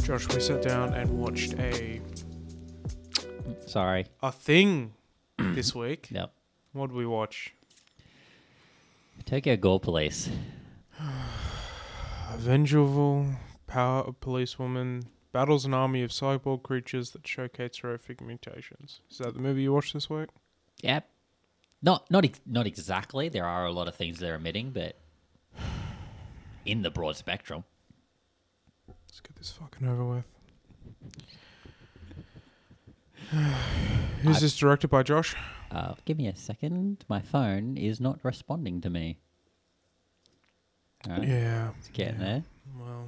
Josh, we sat down and watched Sorry. a thing this week. Yep. What did we watch? Tokyo Ghoul Police. A vengeful power policewoman battles an army of cyborg creatures that showcase horrific mutations. Is that the movie you watched this week? Yep. Not exactly. There are a lot of things they're omitting, but in the broad spectrum. Let's get this fucking over with. Who's this directed by, Josh? Give me a second. My phone is not responding to me. All right. Yeah. It's getting there. Well,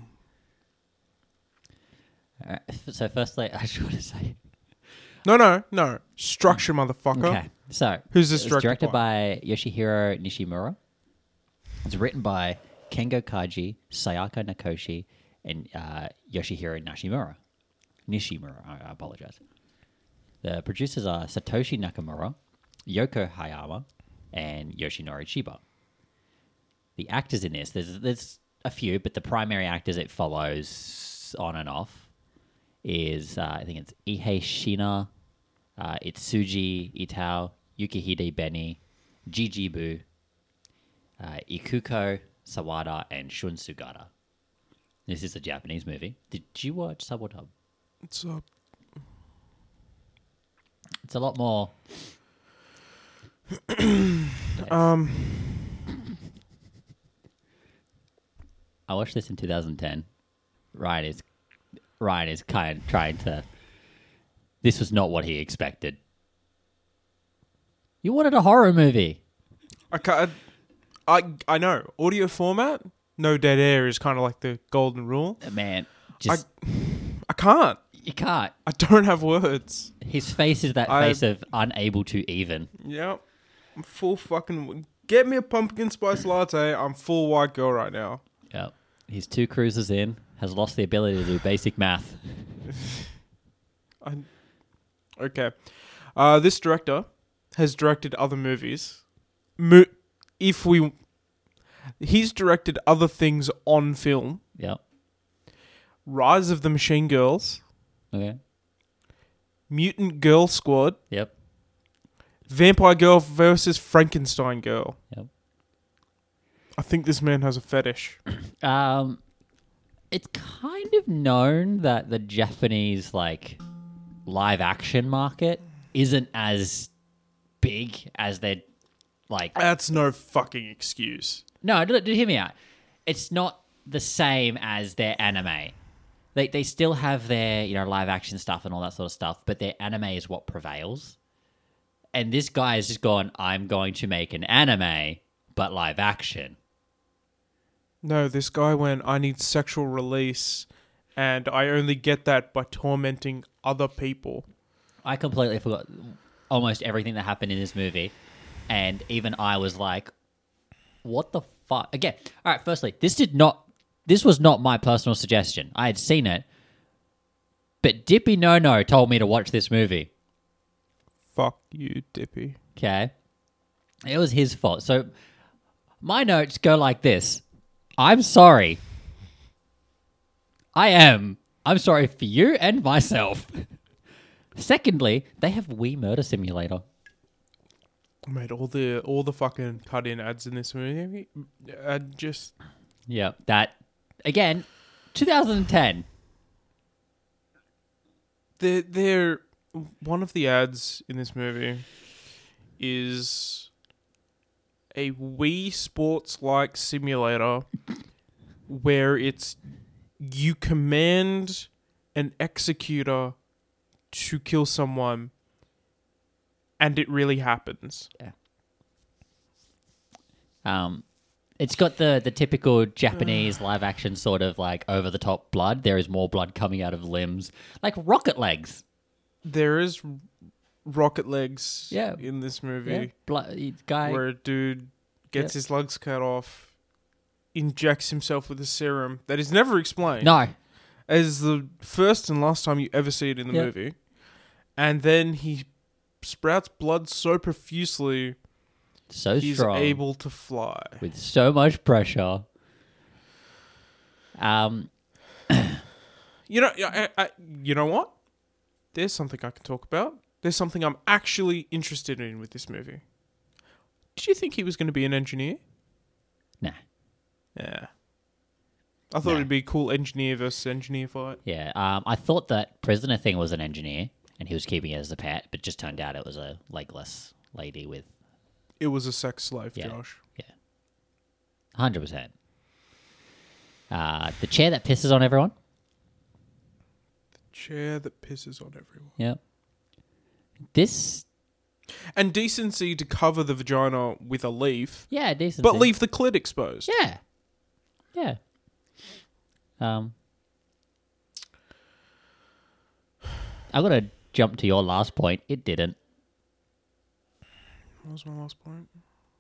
All right. So firstly, I just want to say... No. Structure, motherfucker. Okay. So, Who's this it was directed directed by Yoshihiro Nishimura. It's written by Kengo Kaji, Sayaka Nakoshi, and Yoshihiro Nishimura, I apologize. The producers are Satoshi Nakamura, Yoko Hayama, and Yoshinori Chiba. The actors in this, there's a few, but the primary actors it follows on and off is, I think it's Ihei Shina, Itsuji Itao, Yukihide Beni, Jijibu, Ikuko Sawada, and Shun Sugata. This is a Japanese movie. Did you watch sub or dub? it's It's a lot more... I watched this in 2010. Ryan is kind of trying to... This was not what he expected. You wanted a horror movie. I know. Audio format, no dead air is kind of like the golden rule. Man, just... I can't. You can't. I don't have words. His face is that face of unable to even. Yep. I'm full fucking... Get me a pumpkin spice latte. I'm full white girl right now. Yep. He's 2 cruises in, has lost the ability to do basic math. Okay. This director has directed other movies. He's directed other things on film. Yep. Rise of the Machine Girls, Okay. Mutant Girl Squad, Yep. Vampire Girl versus Frankenstein Girl. Yep. I think this man has a fetish. It's kind of known that the Japanese live action market isn't as big as they're That's no fucking excuse. No, hear me out. It's not the same as their anime. They still have their live action stuff and all that sort of stuff, but their anime is what prevails. And this guy has just gone, I'm going to make an anime, but live action. No, this guy went, I need sexual release, and I only get that by tormenting other people. I completely forgot almost everything that happened in this movie. And even I was like, what the fuck? Again, all right, firstly, this was not my personal suggestion. I had seen it, but Dippy No told me to watch this movie. Fuck you, Dippy. Okay? It was his fault. So my notes go like this. I'm sorry. I'm sorry for you and myself. Secondly, they have Wii Murder Simulator. Mate, all the fucking cut-in ads in this movie, just... Yeah, that, again, 2010. They're one of the ads in this movie is a Wii Sports-like simulator where you command an executor to kill someone, and it really happens. Yeah. It's got the typical Japanese live action sort of over the top blood. There is more blood coming out of limbs, like rocket legs. There is rocket legs Yeah. in this Yeah, movie guy. where a dude gets his legs cut off, injects himself with a serum that is never explained. No, As the first and last time you ever see it in the Yep. movie. And then he sprouts blood so profusely so he's strong, able to fly. with so much pressure. You know what? There's something I can talk about. There's something I'm actually interested in with this movie. Did you think he was going to be an engineer? Nah. Yeah. I thought it'd be a cool engineer versus engineer fight. Yeah. I thought that prisoner thing was an engineer, and he was keeping it as a pet, but just turned out it was a legless lady with. It was a sex slave, Yeah. Josh. Yeah. 100%. The chair that pisses on everyone. Chair that pisses on everyone. Yep. This. And decency to cover the vagina with a leaf, Yeah, decent. but leave the clit exposed. Yeah. Yeah. I'm going to jump to your last point. It didn't. What was my last point?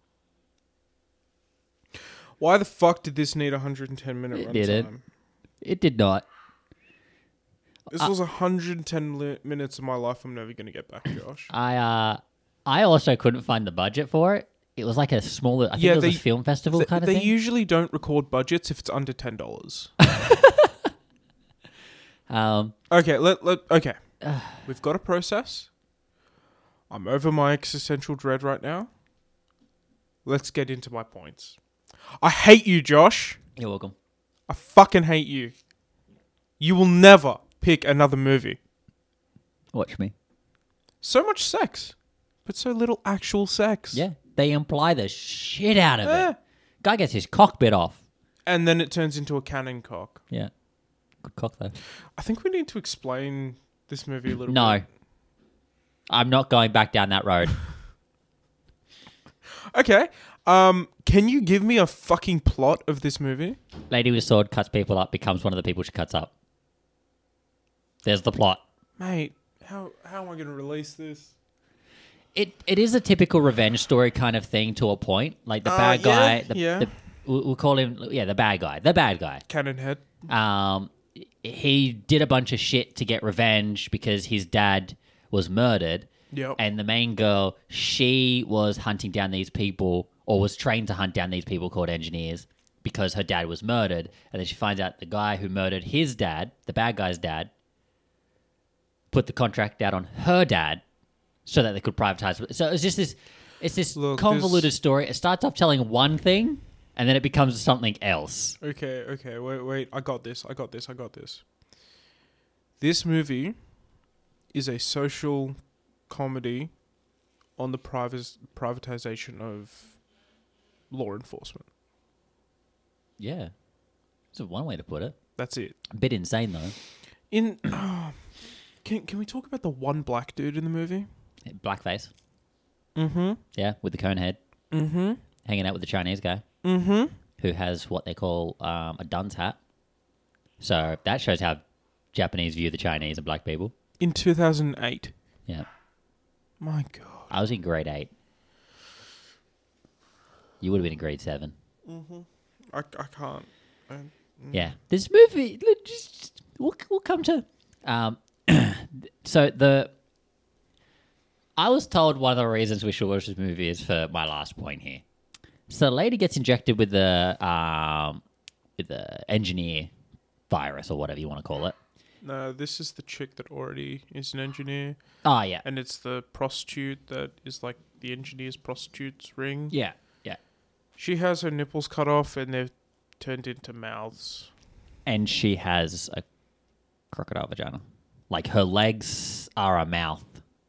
Why the fuck did this need 110-minute It runtime? didn't. It did not. This was 110 minutes of my life I'm never going to get back, Josh. I also couldn't find the budget for it. It was like a smaller, I think it was a film festival kind of They thing. usually don't record budgets if it's under $10. Okay, okay. We've got a process. I'm over my existential dread right now. Let's get into my points. I hate you, Josh. You're welcome. I fucking hate you. You will never pick another movie. Watch me. So much sex, but so little actual sex. Yeah. They imply the shit out of Eh. it. Guy gets his cock bit off. And then it turns into a cannon cock. Yeah. Good cock, though. I think we need to explain this movie a little No. bit. I'm not going back down that road. Okay. Can you give me a fucking plot of this movie? Lady with sword cuts people up, becomes one of the people she cuts up. There's the plot. Mate, how am I going to release this? It is a typical revenge story kind of thing to a point. Like the bad guy. yeah. We'll call him, the bad guy. The bad guy. Cannon head. He did a bunch of shit to get revenge because his dad was murdered. Yep. And the main girl, she was hunting down these people, or was trained to hunt down these people called engineers, because her dad was murdered. And then she finds out the guy who murdered his dad, the bad guy's dad, put the contract out on her dad so that they could privatize. So it's just this Look, convoluted story. It starts off telling one thing, and then it becomes something else. Okay, wait. I got this. This movie is a social comedy on the privatization of law enforcement. Yeah. It's one way to put it. That's it. A bit insane, though. Can we talk about the one black dude in the movie? Blackface. Mm-hmm. Yeah, with the cone head. Mm-hmm. Hanging out with the Chinese guy. Mm-hmm. Who has what they call a dunce hat. So that shows how Japanese view the Chinese and black people. In 2008. Yeah. My God. I was in grade 8. You would have been in grade 7. Mm-hmm. I can't. Yeah. This movie, we'll come to... I was told one of the reasons we should watch this movie is for my last point here. So the lady gets injected with the engineer virus or whatever you want to call it. No, this is the chick that already is an engineer. Oh, yeah. And it's the prostitute that is like the engineer's prostitute's ring. Yeah, yeah. She has her nipples cut off and they've turned into mouths. And she has a crocodile vagina. Like her legs are a mouth.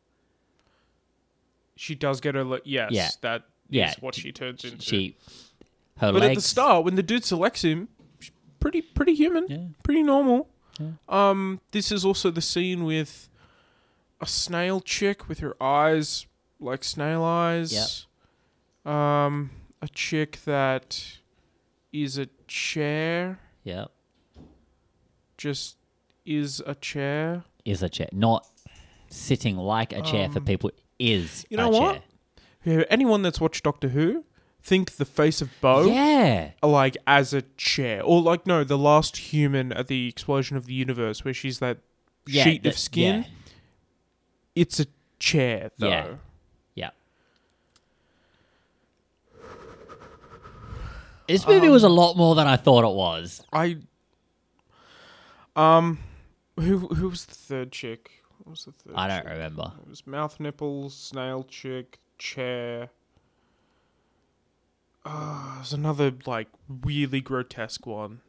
She does get her... yes, Yeah. that Yeah. is what she turns into. Her But legs... at the start, when the dude selects him, she's pretty human. Yeah. Pretty normal. Yeah. This is also the scene with a snail chick with her eyes like snail eyes. Yep. A chick that is a chair. Yep. Just is a chair. Is a chair. Not sitting like a chair for people is You know a what? chair. Yeah, anyone that's watched Doctor Who, think the face of Bo Yeah. like as a chair. Or like, no, the last human at the explosion of the universe where she's that sheet of skin. Yeah. It's a chair, though. Yeah. Yeah. This movie was a lot more than I thought it was. Who was the third chick? What was the third? I don't chick? remember. It was mouth nipples, snail chick, chair. There's another like really grotesque one.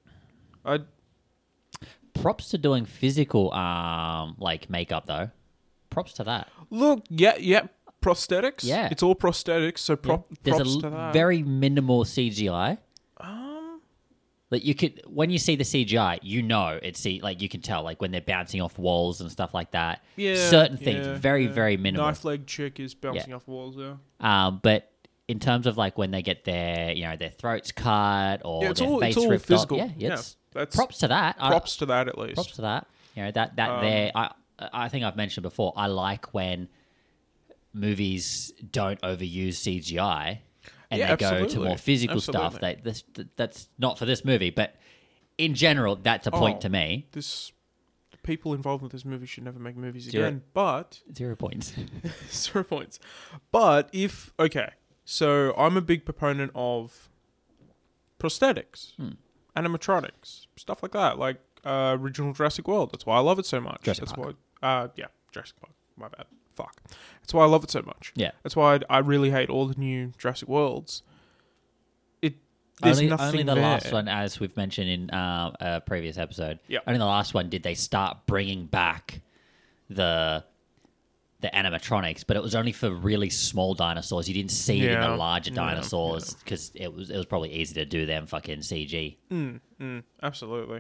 Props to doing physical like makeup though. Props to that. Look, yeah, prosthetics. Yeah. It's all prosthetics, so There's props a to that. very minimal CGI. Like you could, when you see the CGI, you know like you can tell, like when they're bouncing off walls and stuff like that. Yeah, certain things, yeah, very yeah. very minimal. Knife leg chick is bouncing off walls. Yeah. But in terms of like when they get their throats cut or It's their all face it's all ripped physical. off, That's props to that. props to that at least. Props to that. That there. I think I've mentioned before. I like when movies don't overuse CGI and Yeah, they go to absolutely. more physical stuff. That's not for this movie, but in general, that's a point to me. This people involved with this movie should never make movies Zero. again. But 0 points. 0 points. But so I'm a big proponent of prosthetics, animatronics, stuff like that, like original Jurassic World. That's why I love it so much. Jurassic That's Park. why, Jurassic Park. My bad. Fuck. That's why I love it so much. Yeah. That's why I really hate all the new Jurassic Worlds. There's nothing only the there. last one, as we've mentioned in a previous episode. Yep. Only the last one did they start bringing back the animatronics, but it was only for really small dinosaurs. You didn't see it in the larger dinosaurs because it was probably easy to do them fucking CG. Absolutely.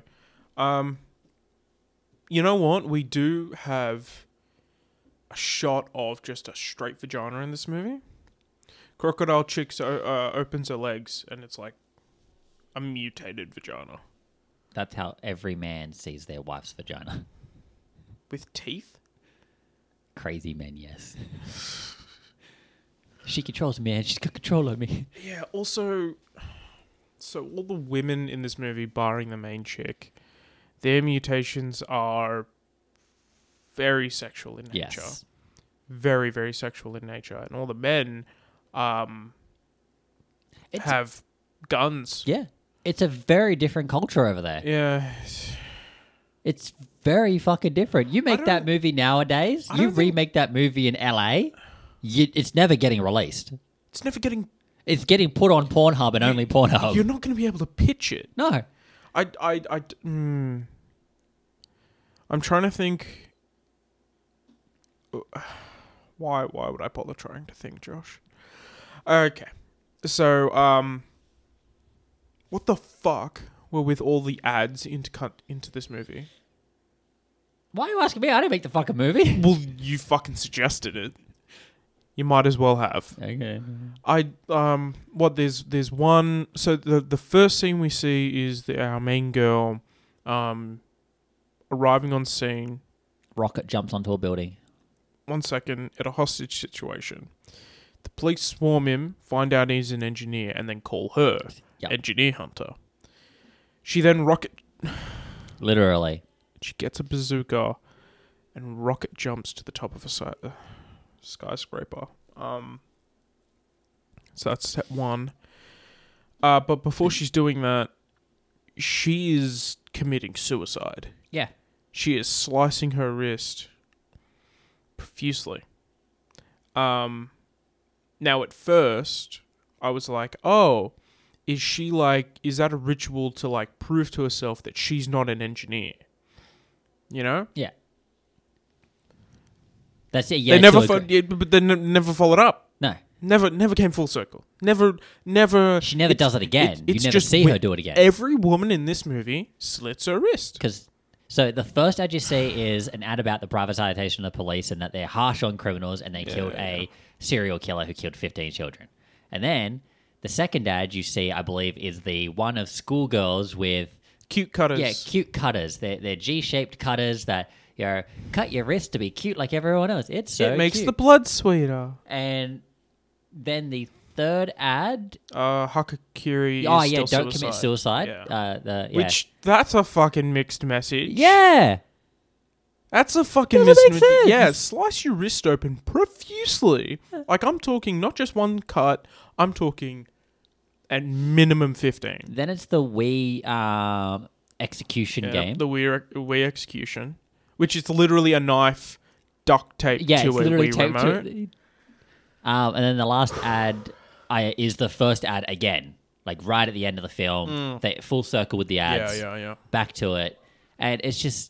You know what? We do have a shot of just a straight vagina in this movie. Crocodile Chick opens her legs, and it's like a mutated vagina. That's how every man sees their wife's vagina. With teeth? Crazy men, yes. She controls me, and she's got control of me. Yeah, also, so all the women in this movie, barring the main chick, their mutations are very sexual in nature. Yes. Very, very sexual in nature. And all the men have guns. Yeah. It's a very different culture over there. Yeah. It's very fucking different. You make don't- that movie nowadays, I you don't think- remake that movie in LA, it's never getting released. It's never getting... It's getting put on Pornhub and only Pornhub. You're not going to be able to pitch it. No. I'm trying to think... Why would I bother trying to think, Josh? Okay. So, what the fuck were with all the ads cut into this movie? Why are you asking me? I didn't make the fucking movie. Well, you fucking suggested it. You might as well have. Okay. There's one. So the first scene we see is our main girl, arriving on scene. Rocket jumps onto a building. 1 second, at a hostage situation. The police swarm him, find out he's an engineer, and then call her Engineer Hunter. She then Literally. She gets a bazooka and rocket jumps to the top of a skyscraper. So that's step one. But before she's doing that, she is committing suicide. Yeah. She is slicing her wrist profusely. Now at first, I was like, oh, is that a ritual to like prove to herself that she's not an engineer? You know? Yeah. That's it. Yeah. But they never followed up. No. Never came full circle. Never. She never does it again. You never just see her do it again. Every woman in this movie slits her wrist. So the first ad you see is an ad about the privatization of the police and that they're harsh on criminals and they killed a serial killer who killed 15 children. And then the second ad you see, I believe, is the one of schoolgirls with cute cutters. Yeah, cute cutters. They're G-shaped cutters that cut your wrist to be cute like everyone else. It's so it makes cute. the blood sweeter. And then the third ad, Hakakiri. don't commit suicide. Yeah. Which that's a fucking mixed message. Yeah. That's a fucking Doesn't mixed make sense. Yeah, slice your wrist open profusely. Like I'm talking not just one cut. I'm talking at minimum 15. Then it's the execution Yeah, game. the Wii execution, which is literally a knife duct taped Yeah, to it's a literally Wii taped remote. to it. And then the last ad is the first ad again, like right at the end of the film. They full circle with the ads. Yeah. Back to it, and it's just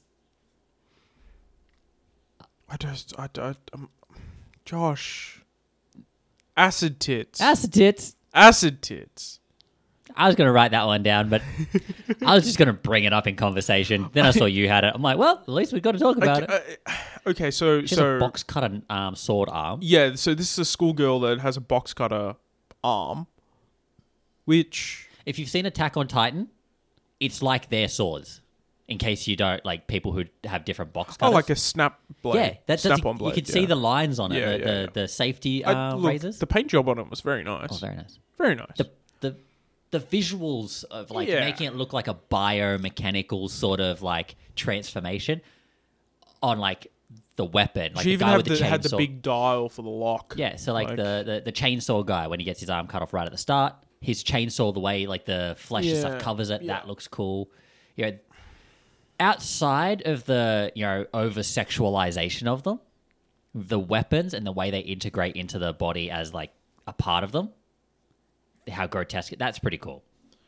Josh. Acid tits. acid tits. Acid tits. I was going to write that one down, but I was just going to bring it up in conversation. Then I saw you had it. I'm like, well, at least we've got to talk about it. Okay, so She has a box cutter sword arm. yeah, so this is a schoolgirl that has a box cutter arm, which If you've seen Attack on Titan, it's like their swords. In case you don't, like people who have different box cutters. like a snap blade. Yeah, that's snap-on blade. you could see the lines on it, Yeah, the safety Look, razors. the paint job on it was very nice. Oh, very nice. Very nice. The visuals of like Yeah. making it look like a biomechanical sort of like transformation on like the weapon, like she the even guy had with the chainsaw. had the big dial for the lock. Yeah, so like the chainsaw guy when he gets his arm cut off right at the start, his chainsaw, the way like the flesh and stuff Yeah, covers it, yeah. that looks cool. You know, outside of the over sexualization of them, the weapons and the way they integrate into the body as like a part of them, how grotesque that's pretty cool.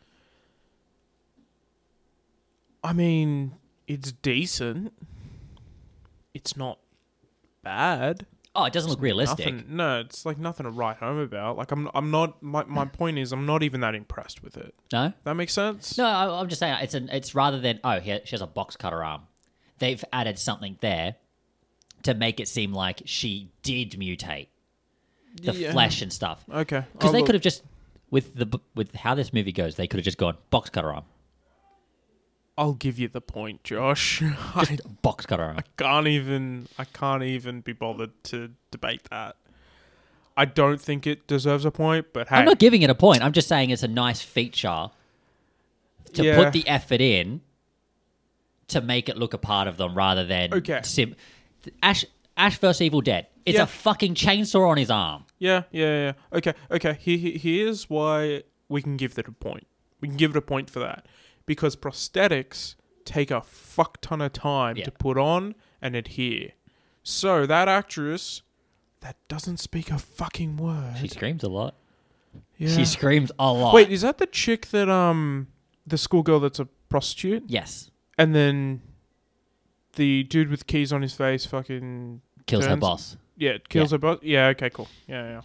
I mean, it's decent. It's not bad. Oh, it doesn't look realistic. No, it's like nothing to write home about. Like I'm not. My point is, I'm not even that impressed with it. No, That makes sense. no, I'm just saying it's rather than she has a box cutter arm. They've added something there to make it seem like she did mutate the Yeah. flesh and stuff. Okay, Because they look, could have just with how this movie goes, they could have just gone box cutter arm, I'll give you the point, Josh. I box cutter arm. can't even be bothered to debate that. I don't think it deserves a point, but hey, I'm not giving it a point. I'm just saying it's a nice feature to Yeah. put the effort in to make it look a part of them rather than Okay. Ash vs Evil Dead. It's Yeah. a fucking chainsaw on his arm. Yeah. Okay. Here's why we can give it a point. We can give it a point for that. Because prosthetics take a fuck ton of time Yeah. to put on and adhere. So that actress that doesn't speak a fucking word. She screams a lot. Yeah. She screams a lot. Wait, is that the chick that the schoolgirl that's a prostitute? Yes. And then the dude with keys on his face fucking Kills her turns- boss. Yeah, kills Yeah. her boss. Yeah, okay, cool. Yeah.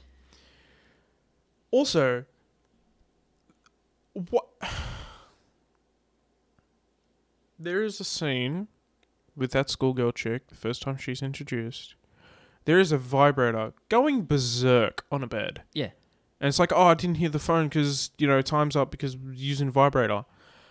Also, what? There is a scene with that schoolgirl chick, the first time she's introduced. There is a vibrator going berserk on a bed. Yeah. And it's like, oh, I didn't hear the phone because, time's up because we're using vibrator.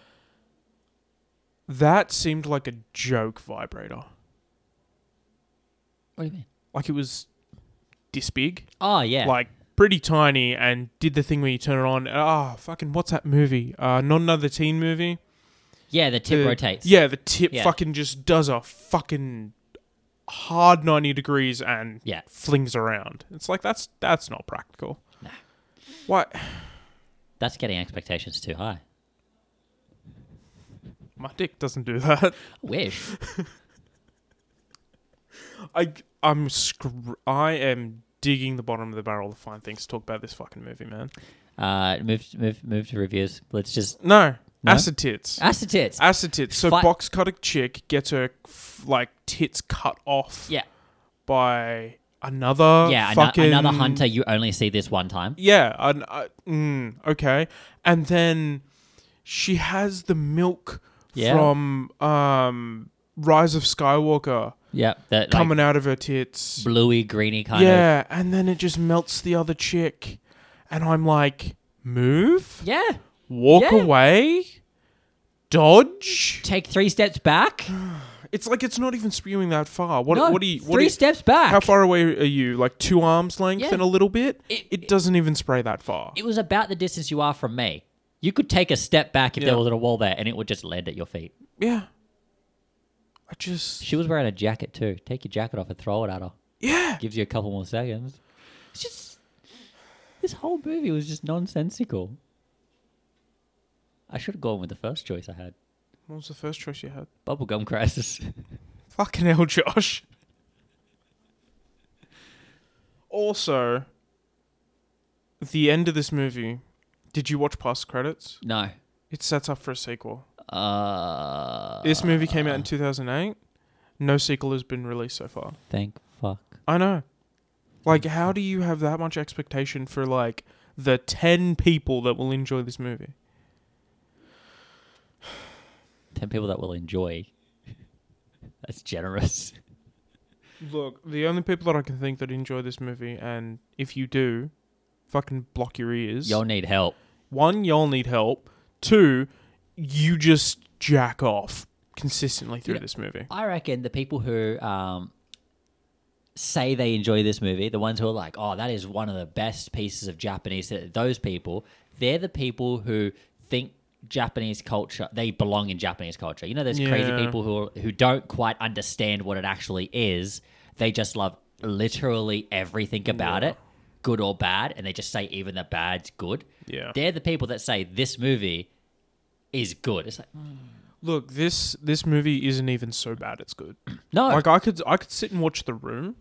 That seemed like a joke vibrator. What do you mean? Like it was this big. Oh, yeah. Like pretty tiny and did the thing where you turn it on. Fucking, what's that movie? Not another teen movie. yeah, the tip rotates. Yeah, the tip Yeah. fucking just does a fucking hard 90 degrees and Yeah. flings around. It's like, that's not practical. Nah. What? That's getting expectations too high. My dick doesn't do that. Wish. I am digging the bottom of the barrel to find things to talk about this fucking movie, man. Move to reviews. Let's just No. No? Acid tits. acid tits. Acid tits. So Fi- box cutter chick gets her tits cut off Yeah. by another Yeah, fucking another hunter you only see this one time. Yeah, okay. And then she has the milk Yeah. from Rise of Skywalker Yeah, that like coming out of her tits. bluey, greeny kind of. Yeah, and then it just melts the other chick. And I'm like, move? Yeah. Walk Yeah. away? Dodge? Take 3 steps back. It's like it's not even spewing that far. What No, do you 3 steps back. How far away are you? Like 2 arms length Yeah. and a little bit? It- It doesn't even spray that far. It was about the distance you are from me. You could take a step back if Yeah. there wasn't a wall there, and it would just land at your feet. Yeah. I just... She was wearing a jacket too. Take your jacket off and throw it at her. Yeah. Gives you a couple more seconds. It's just this whole movie was just nonsensical. I should have gone with the first choice I had. What was the first choice you had? Bubblegum Crisis. Fucking hell, Josh. Also, the end of this movie, did you watch past credits? No. It sets up for a sequel. This movie came out in 2008. No sequel has been released so far. Thank fuck. I know. Like, how do you have that much expectation for, like, the 10 people that will enjoy this movie? 10 people that will enjoy. That's generous. Look, the only people that I can think that enjoy this movie, and if you do, fucking block your ears. Y'all need help. 1, y'all need help. 2, you just jack off consistently through this movie. I reckon the people who say they enjoy this movie, the ones who are like, oh, that is one of the best pieces of Japanese, those people, they're the people who think Japanese culture, they belong in Japanese culture. You know, there's crazy people who don't quite understand what it actually is. They just love literally everything about it, good or bad, and they just say even the bad's good. Yeah. They're the people that say this movie is good. It's like, Look, this movie isn't even so bad it's good. no. Like, I could sit and watch The Room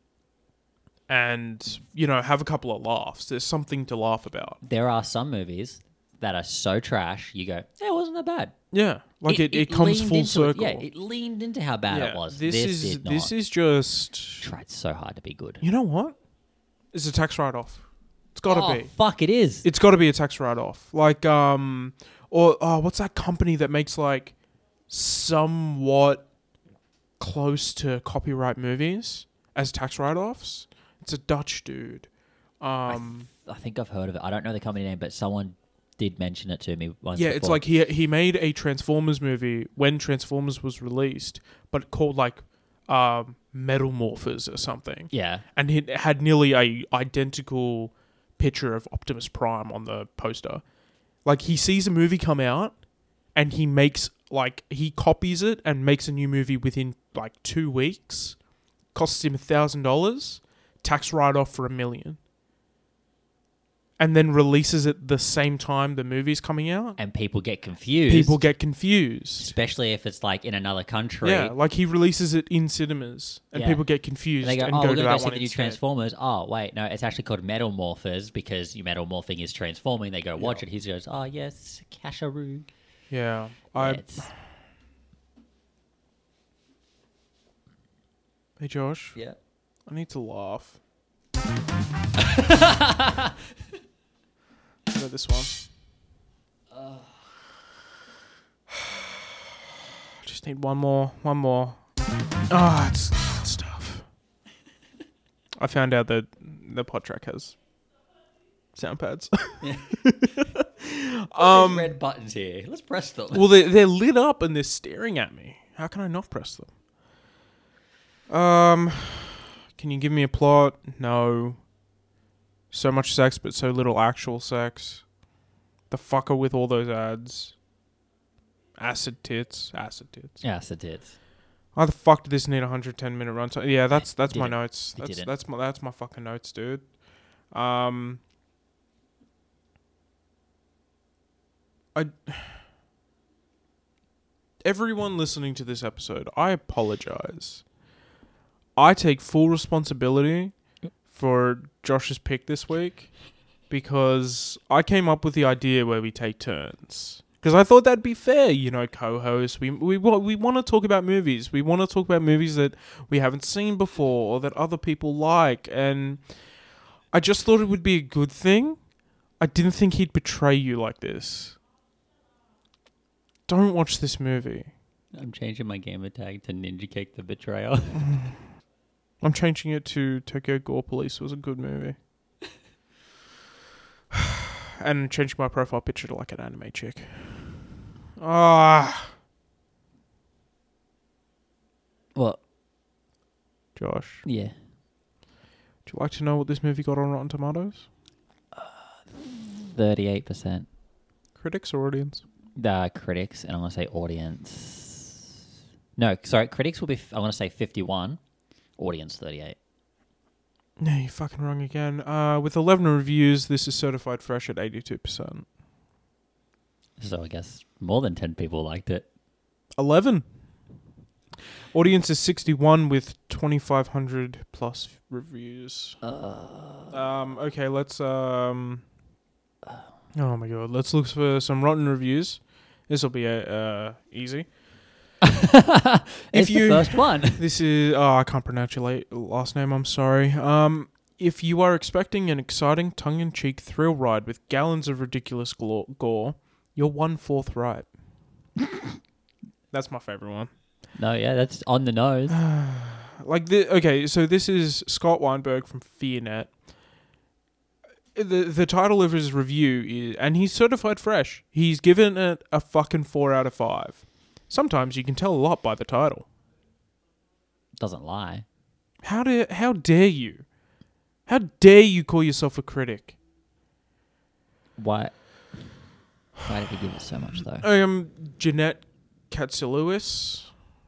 and, you know, have a couple of laughs. There's something to laugh about. There are some movies that are so trash, you go, it wasn't that bad. Yeah. Like, it comes leaned full into circle. it. Yeah, it leaned into how bad it was. This did not. is just... Tried so hard to be good. You know what? It's a tax write-off. It's got to be. Fuck, it is. It's got to be a tax write-off. Like, what's that company that makes, like, somewhat close to copyright movies as tax write-offs? It's a Dutch dude. I think I've heard of it. I don't know the company name, but someone did mention it to me once. Yeah, before. it's like he made a Transformers movie when Transformers was released, but called like Metal Morphers or something. Yeah. And it had nearly a identical picture of Optimus Prime on the poster. Like, he sees a movie come out and he makes, like, he copies it and makes a new movie within like 2 weeks. Costs him $1,000, tax write-off for $1 million. And then releases it the same time the movie's coming out. And people get confused. Especially if it's like in another country. Yeah, like he releases it in cinemas and people get confused and they go, and oh, go we're to going to that go see one the new instead. Transformers. Oh, wait, no, it's actually called Metal Morphers because Metal Morphing is transforming. They go watch it. He goes, oh, yes, Kasharoo. Yeah. Hey, Josh. Yeah. I need to laugh. Go this one. Just need one more. It's tough. I found out that the pod track has sound pads. Yeah. These red buttons here. Let's press them. Well, they're lit up and they're staring at me. How can I not press them? Can you give me a plot? No. So much sex, but so little actual sex. The fucker with all those ads. Acid tits. Acid tits. Why the fuck did this need a 110-minute runtime? Yeah, that's my Didn't. notes. It That's my fucking notes, dude. Everyone listening to this episode, I apologize. I take full responsibility for Josh's pick this week because I came up with the idea where we take turns. Because I thought that'd be fair, you know, co-host. We want to talk about movies. We want to talk about movies that we haven't seen before or that other people like. And I just thought it would be a good thing. I didn't think he'd betray you like this. Don't watch this movie. I'm changing my gamer tag to Ninja Cake the Betrayer. I'm changing it to Tokyo Gore Police was a good movie. And changing my profile picture to like an anime chick. What? Josh. Yeah. Would you like to know what this movie got on Rotten Tomatoes? 38%. Critics or audience? The critics, and I'm going to say audience. No, sorry, critics will be, I want to say 51. Audience 38. No, you're fucking wrong again. With 11 reviews, this is certified fresh at 82%. So I guess more than 10 people liked it. 11. Audience is 61 with 2,500 plus reviews. Okay, let's oh my god, let's look for some rotten reviews. This will be easy. It's the first one. This is I can't pronounce your last name. I'm sorry. If you are expecting an exciting, tongue-in-cheek thrill ride with gallons of ridiculous gore, you're 1/4 right. That's my favorite one. No, yeah, that's on the nose. Okay, so this is Scott Weinberg from FearNet. The title of his review is, and he's certified fresh. He's given it a fucking 4 out of 5. Sometimes you can tell a lot by the title. Doesn't lie. How dare you? How dare you call yourself a critic? Why did we give it so much, though? Jeanette Katsilewis.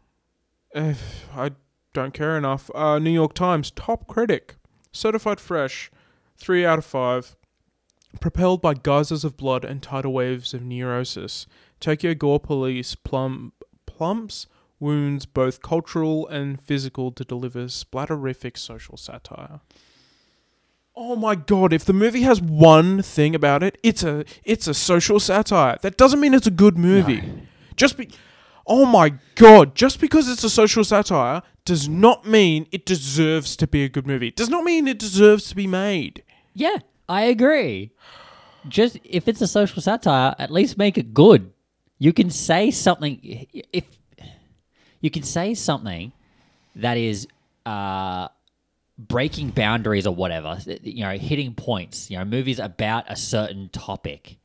I don't care enough. New York Times top critic. Certified fresh. 3 out of 5. Propelled by geysers of blood and tidal waves of neurosis, Tokyo Gore Police plumps wounds both cultural and physical to deliver splatterific social satire. Oh my god, if the movie has one thing about it, it's a social satire. That doesn't mean it's a good movie. No. Oh my god, just because it's a social satire does not mean it deserves to be a good movie. Does not mean it deserves to be made. Yeah, I agree. Just if it's a social satire, at least make it good. You can say something if you can say something that is breaking boundaries or whatever, hitting points. Movies about a certain topic.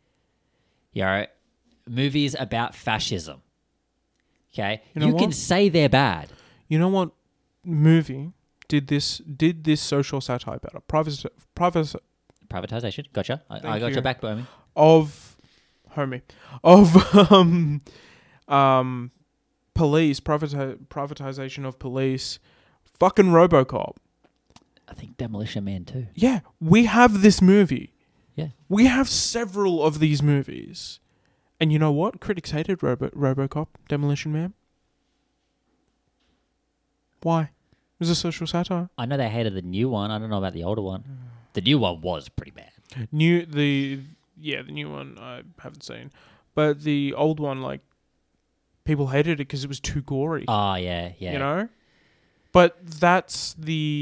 Movies about fascism. Okay, you can say they're bad. You know what movie did this social satire better? Privatization. Gotcha. I got your back, Bomi. Police, privatization of police, fucking RoboCop. I think Demolition Man too. Yeah, we have this movie. Yeah. We have several of these movies. And you know what? Critics hated RoboCop, Demolition Man. Why? It was a social satire. I know they hated the new one. I don't know about the older one. The new one was pretty bad. The new one I haven't seen. But the old one, people hated it because it was too gory. Oh, yeah. You know? But that's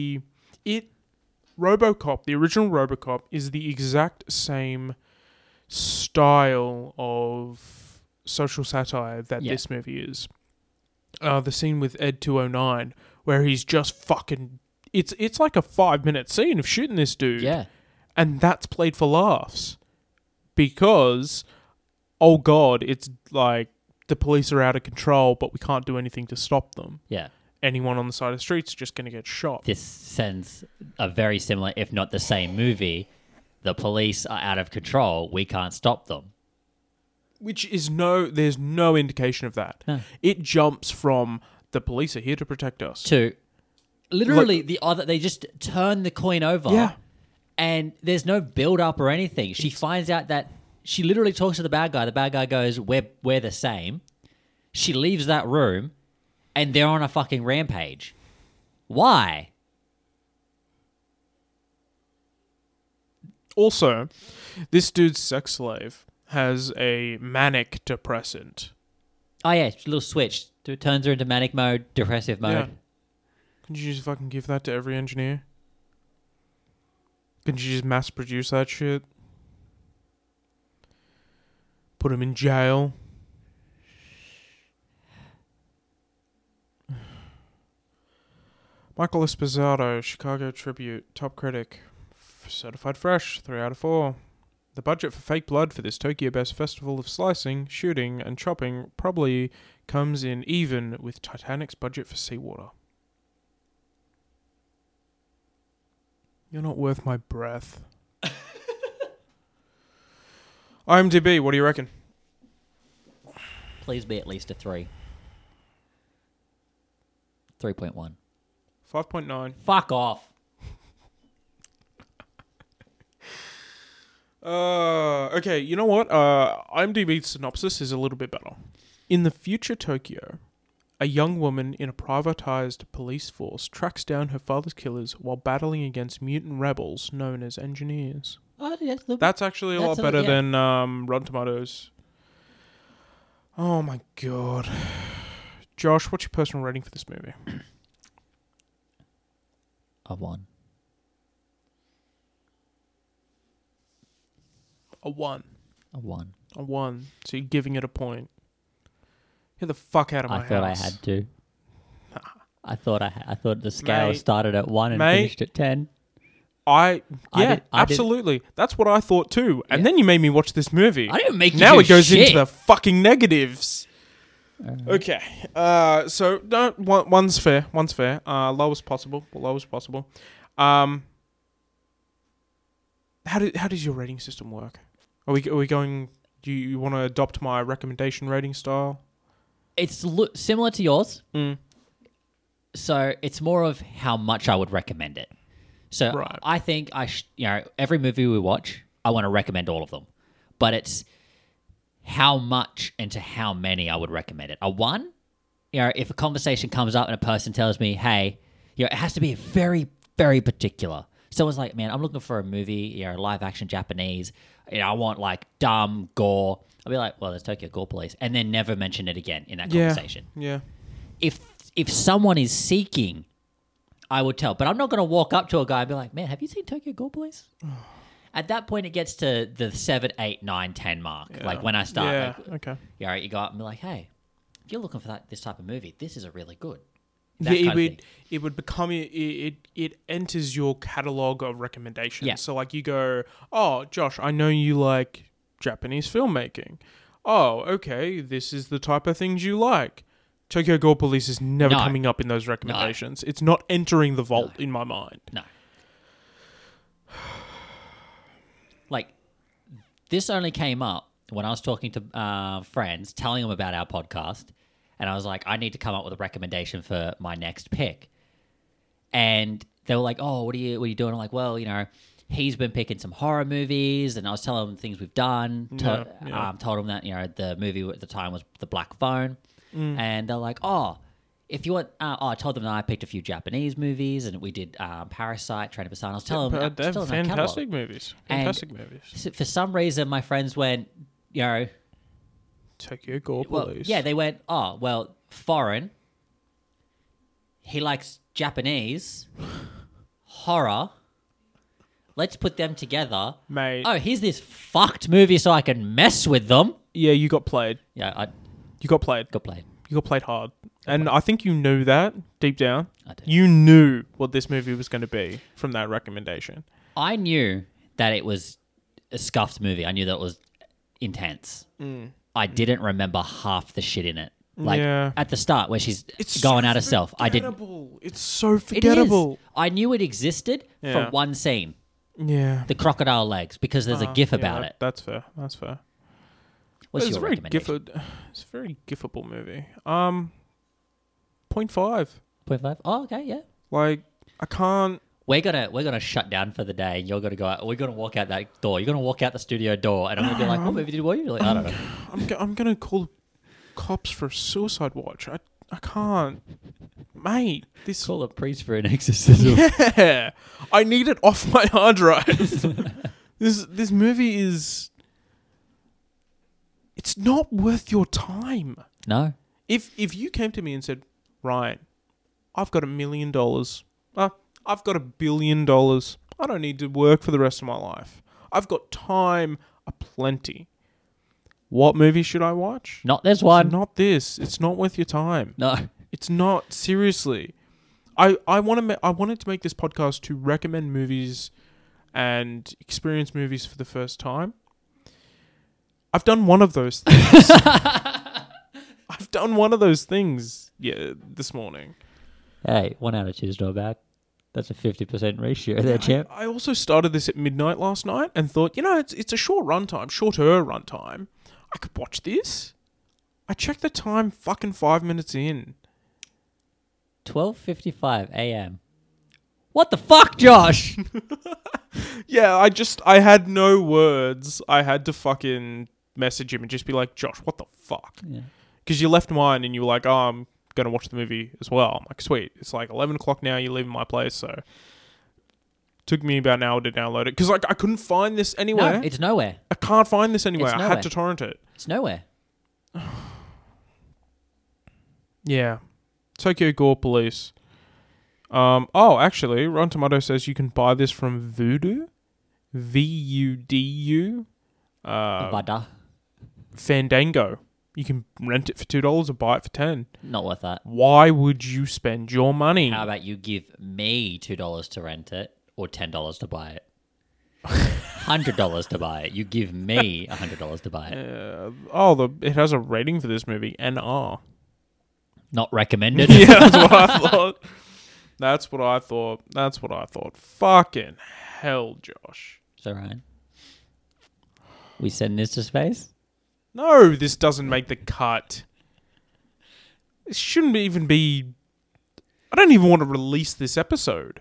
RoboCop, the original RoboCop, is the exact same style of social satire that this movie is. The scene with Ed 209, where he's just fucking... It's like a 5-minute scene of shooting this dude. Yeah. And that's played for laughs. Because, oh God, it's like the police are out of control, but we can't do anything to stop them. Yeah. Anyone on the side of the street's just going to get shot. This sends a very similar, if not the same movie. The police are out of control. We can't stop them. Which is there's no indication of that. No. It jumps from the police are here to protect us. To literally the other, they just turn the coin over. Yeah. And there's no build up or anything. She finds out that she literally talks to the bad guy. The bad guy goes, we're the same. She leaves that room and they're on a fucking rampage. Why? Also, this dude's sex slave has a manic depressant. Oh yeah, a little switch. It turns her into manic mode, depressive mode. Yeah. Couldn't you just fucking give that to every engineer? Couldn't you just mass produce that shit? Put him in jail? Michael Esposito, Chicago Tribune, top critic. Certified fresh, 3 out of 4. The budget for fake blood for this Tokyo-based festival of slicing, shooting, and chopping probably comes in even with Titanic's budget for seawater. You're not worth my breath. IMDb, what do you reckon? Please be at least a 3. 3.1. 5.9. Fuck off. Okay, you know what? IMDb's synopsis is a little bit better. In the future Tokyo, a young woman in a privatized police force tracks down her father's killers while battling against mutant rebels known as engineers. Oh, yes, That's actually a lot better yeah. than Rotten Tomatoes. Oh my god. Josh, what's your personal rating for this movie? A 1. A 1. A 1. A 1. So you're giving it a point. Get the fuck out of my I house. thought I had to. I thought the scale Mate. started at 1 and Mate. finished at 10. I did- absolutely. That's what I thought too. And Yeah. then you made me watch this movie. I didn't make you Now do it goes shit. into the fucking negatives. Okay. So no, one's fair. One's fair. Lowest possible. How does your rating system work? Are we going? Do you want to adopt my recommendation rating style? It's similar to yours. Mm. So it's more of how much I would recommend it. So Right. I think every movie we watch, I want to recommend all of them. But it's how much and to how many I would recommend it. A 1, if a conversation comes up and a person tells me, hey, it has to be very, very particular. Someone's like, man, I'm looking for a movie, live action Japanese. I want like dumb gore. I'll be like, well, there's Tokyo Gore Police, and then never mention it again in that conversation. Yeah. If someone is seeking, I would tell. But I'm not going to walk up to a guy and be like, man, have you seen Tokyo Gore Police? At that point, it gets to the 7, 8, 9, 10 mark. Yeah. Like when I start, Yeah. Okay. you go up and be like, hey, if you're looking for this type of movie, this is a really good. Yeah, That kind of thing. it would become it enters your catalog of recommendations. Yeah. So like you go, oh Josh, I know you like Japanese filmmaking. Oh, okay, this is the type of things you like. Tokyo Gore Police is never No. coming up in those recommendations. It's not entering the vault in my mind. No. Like, this only came up when I was talking to friends, telling them about our podcast, and I was like, I need to come up with a recommendation for my next pick. And they were like, oh, what are you doing? I'm like, well, he's been picking some horror movies, and I was telling him things we've done. Yeah. Told him that, the movie at the time was The Black Phone. And they're like, oh, if you want... I told them that I picked a few Japanese movies, and we did Parasite, Train to Busan. I was telling them... They're still in that fantastic catalog. movies. And Fantastic movies. So for some reason, my friends went, Tokyo Gore well, Police. yeah, they went, oh, well, foreign. He likes Japanese. Horror. Let's put them together. Mate. Oh, here's this fucked movie so I can mess with them. Yeah, you got played. Yeah, I You got played. got played. You got played hard. And I think you knew that deep down. I did. You knew what this movie was going to be from that recommendation. I knew that it was a scuffed movie. I knew that it was intense. I didn't remember half the shit in it. Like Yeah. at the start where she's It's going so out of self. I didn't. forgettable. It's so It is. forgettable. I knew it existed Yeah. from one scene, Yeah. the crocodile legs, because there's a gif about it. That's fair. That's fair. What's it's your a very recommendation? it's a very gifable movie. 0.5. 0.5? Oh, okay, yeah. Like I can't. We're gonna shut down for the day, and you're gonna go out. We're gonna walk out that door. You're gonna walk out the studio door, and I'm gonna be like, "What movie did you watch?" You're like, I don't know. I'm gonna call cops for a suicide watch. I can't, mate. This Call a priest for an exorcism. yeah. I need it off my hard drive. This movie is. It's not worth your time. No. If you came to me and said, Ryan, I've got $1 million. I've got $1 billion. I don't need to work for the rest of my life. I've got time aplenty. What movie should I watch? Not this one. Not this. It's not worth your time. No. It's not. Seriously. I wanted to make this podcast to recommend movies and experience movies for the first time. I've done one of those things. I've done one of those things this morning. Hey, 1 out of 2 is not bad. That's a 50% ratio there, champ. I also started this at midnight last night and thought, it's a shorter runtime. I could watch this. I checked the time fucking 5 minutes in. 12:55 a.m. What the fuck, Josh? Yeah, I had no words. I had to fucking message him and just be like, Josh, what the fuck? Yeah. Because you left mine and you were like, oh, I'm going to watch the movie as well. I'm like, sweet. It's like 11 o'clock now. You're leaving my place. So took me about an hour to download it. Because like, I couldn't find this anywhere. No, it's nowhere. I can't find this anywhere. It's I nowhere. had to torrent it. It's nowhere. Yeah. Tokyo Gore Police. Actually, Rotten Tomato says you can buy this from Vudu. VUDU. Vada. Fandango. You can rent it for $2 or buy it for $10. Not worth that. Why would you spend your money? How about you give me $2 to rent it or $10 to buy it? $100 to buy it. You give me $100 to buy it. It has a rating for this movie, NR. Not recommended. Yeah, that's what I thought. That's what I thought. Fucking hell, Josh. So, Ryan, we send this to space? No, this doesn't make the cut. This shouldn't even be... I don't even want to release this episode.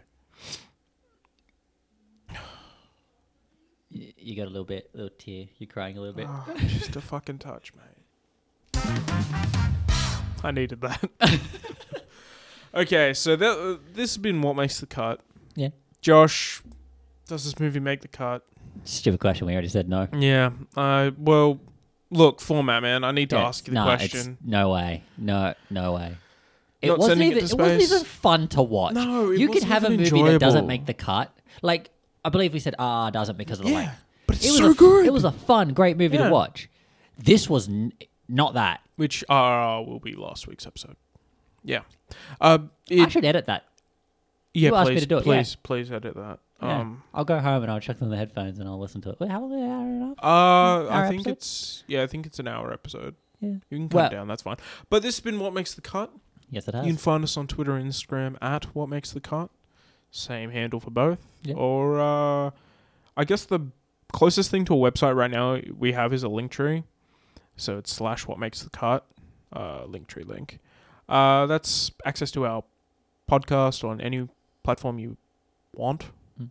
You got a little tear. You're crying a little bit. Oh, just a fucking touch, mate. I needed that. Okay, so this has been What Makes the Cut. Yeah. Josh, does this movie make the cut? Stupid question. We already said no. Yeah. Well, look, format, man. I need to ask you the question. No way. No way. It Not wasn't sending even. it to It wasn't space. even fun to watch. No, it you could wasn't have a even movie that doesn't enjoyable. make the cut. Like I believe we said, it doesn't because of the length. But it's It was so a, good. It was a fun, great movie Yeah. to watch. This was not that. Which will be last week's episode. Yeah. I should edit that. Yeah, You asked me please, to do it, please edit that. Yeah. I'll go home and I'll chuck on the headphones and I'll listen to it. Wait, how long? Hour and a half? I think episode? I think it's an hour episode. Yeah. You can cut it down, that's fine. But this has been What Makes the Cut. Yes, it You has. can find us on Twitter and Instagram at What Makes the Cut. Same handle for both. Yeah. Or I guess the closest thing to a website right now we have is a Linktree. So it's /What Makes the Cut. Linktree link. That's access to our podcast on any platform you want.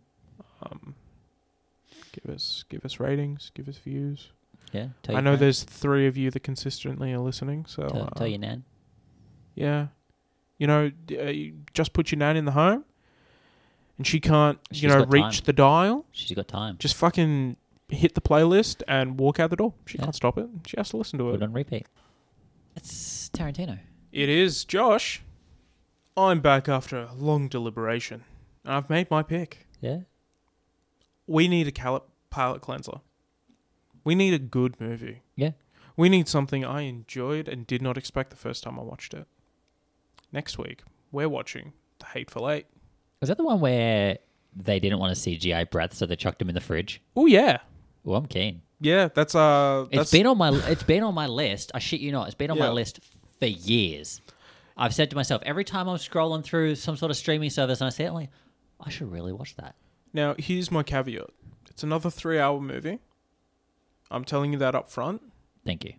Give us ratings, give us views. Yeah. I know there's 3 of you that consistently are listening, so Tell your nan. yeah, you just put your nan in the home, and she can't, She's got reach time. the dial. She's got time. Just fucking hit the playlist and walk out the door. She can't stop it. She has to listen to Put it. it on repeat. It's Tarantino. It is Josh. I'm back after a long deliberation, and I've made my pick. Yeah. We need a palate cleanser. We need a good movie. Yeah. We need something I enjoyed and did not expect the first time I watched it. Next week, we're watching The Hateful Eight. Was that the one where they didn't want to CGI breath, so they chucked him in the fridge? Oh yeah, Oh, I'm keen. yeah. That's It's been on my list. I shit you not. It's been on my Yeah. list for years. I've said to myself every time I'm scrolling through some sort of streaming service and I see it, I'm like, I should really watch that. Now here's my caveat. It's another 3-hour movie. I'm telling you that up front. Thank you.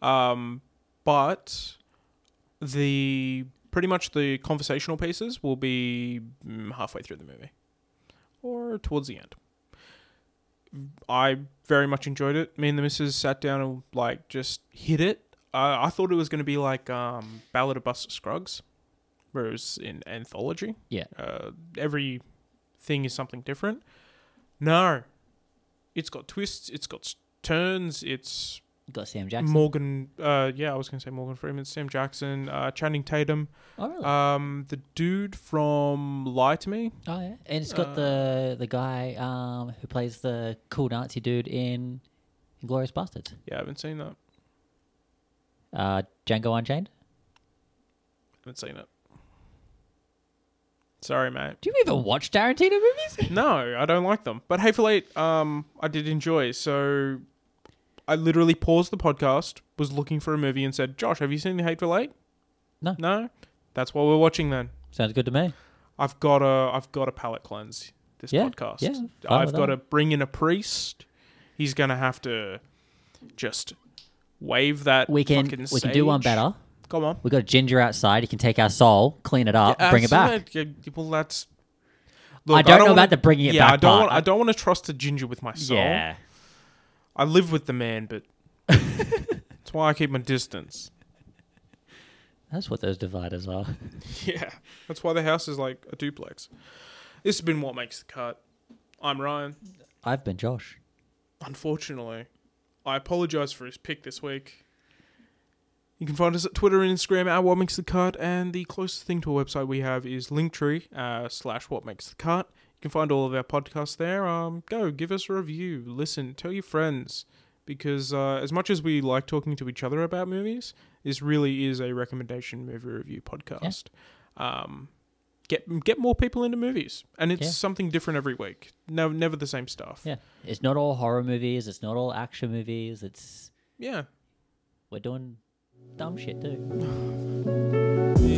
But pretty much the conversational pieces will be halfway through the movie or towards the end. I very much enjoyed it. Me and the missus sat down and just hit it. I thought it was going to be like Ballad of Buster Scruggs, where it was in anthology. Yeah. Every thing is something different. No, it's got twists. It's got turns. It's You got Sam Jackson. Morgan. I was going to say Morgan Freeman, Sam Jackson, Channing Tatum. Oh, really? The dude from Lie to Me. Oh, yeah. And it's got the guy who plays the cool Nazi dude in Inglourious Bastards. Yeah, I haven't seen that. Django Unchained. Haven't seen it. Sorry, mate. Do you even watch Tarantino movies? No, I don't like them. But Hateful Eight, I did enjoy. So I literally paused the podcast, was looking for a movie, and said, "Josh, have you seen The Hateful Eight?" No. No. That's what we're watching then. Sounds good to me. I've got a palate cleanse this podcast. Yeah, fine I've with got that. to bring in a priest. He's gonna have to just wave that. We can fucking do one sage. better. Come on. We got Ginger outside. He can take our soul, clean it up, bring it back. Well, that's. I don't know about the bringing it back I don't. part. I don't want to trust a ginger with my soul. Yeah. I live with the man, but that's why I keep my distance. That's what those dividers are. Yeah, that's why the house is like a duplex. This has been What Makes the Cut. I'm Ryan. I've been Josh. Unfortunately, I apologise for his pick this week. You can find us at Twitter and Instagram at What Makes the Cut, and the closest thing to a website we have is Linktree / What Makes the Cut. You can find all of our podcasts there. Go, give us a review, listen, tell your friends, because as much as we like talking to each other about movies, this really is a recommendation movie review podcast. Yeah. Get more people into movies, and it's something different every week. No, never the same stuff. Yeah, it's not all horror movies. It's not all action movies. We're doing dumb shit too.